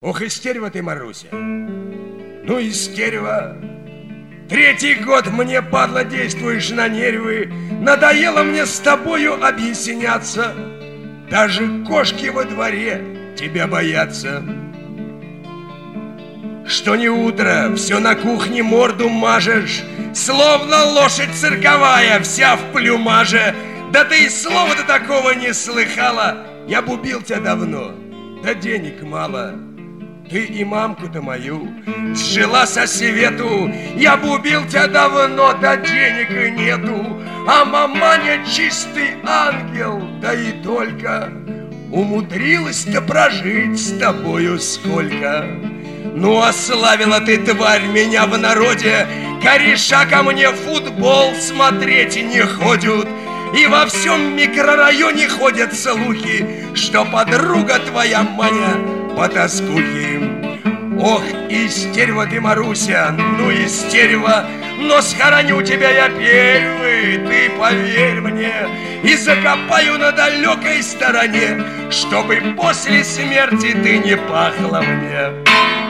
Ох, истерва ты, Маруся. Ну, истерва. 3-й год мне, падла, действуешь на нервы. Надоело мне с тобою объясняться. Даже кошки во дворе тебя боятся. Что не утро, все на кухне морду мажешь, словно лошадь цирковая, вся в плюмаже. Да ты и слова-то такого не слыхала. Я б убил тебя давно, да денег мало. Ты и мамку-то мою сжила со свету. Я бы убил тебя давно, да денег и нету. А маманя чистый ангел, да и только. Умудрилась-то прожить с тобою сколько. Ну, ославила ты, тварь, меня в народе. Кореша ко мне футбол смотреть не ходят. И во всем микрорайоне ходят слухи, что подруга твоя Маня потаскухи. Ох, истерва ты, Маруся, ну истерва, но схороню тебя я первый, ты поверь мне, и закопаю на далекой стороне, чтобы после смерти ты не пахла мне.